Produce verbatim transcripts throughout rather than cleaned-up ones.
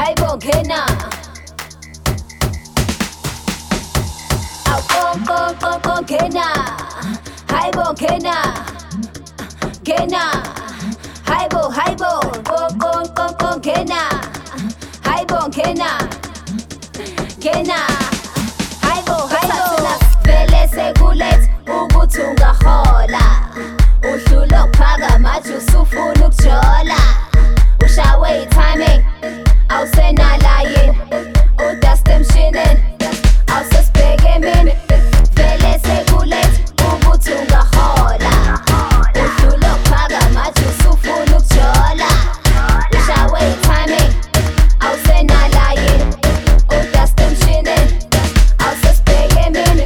hayibo ngena awuqonqonqonqo ngena hayibo ngena ngena hayibo hayibo qonqonqonqo ngena hayibo ngena ngena hayibo hayibo vele sekulethe ukuthi ungahola uhlula ukuphaka manje usufuna ukujola ushawe i-timing awusenalaye udaste emshinini awusesibheke emini vele sekulethe ukuthi ungahola uhlula ukuphaka manje usufuna ukujola ushawe i-timing awusenalaye udaste emshinini awusesibheke emini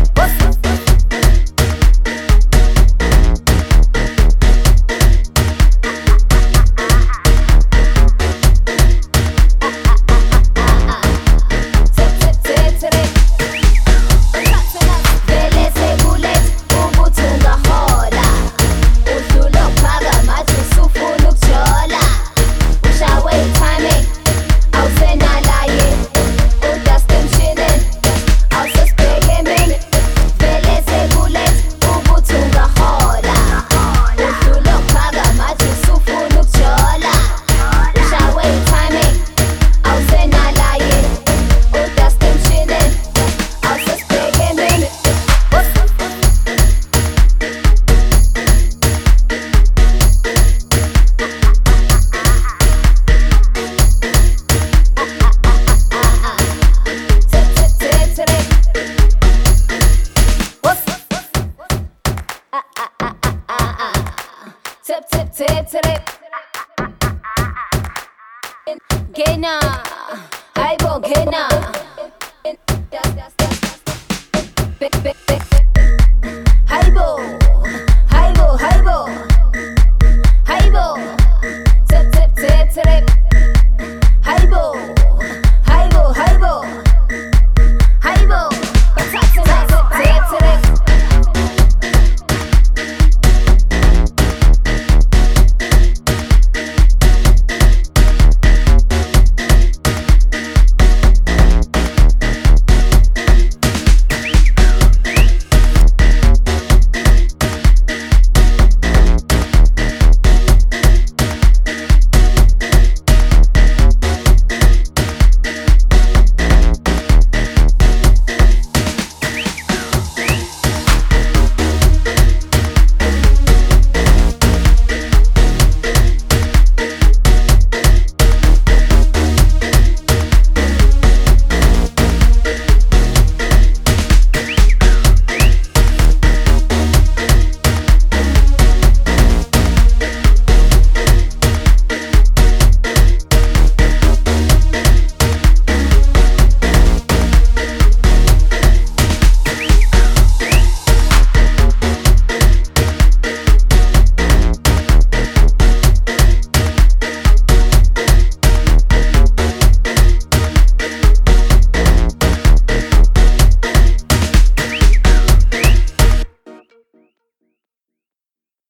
tip tip tip tip Gena, hayibo ngena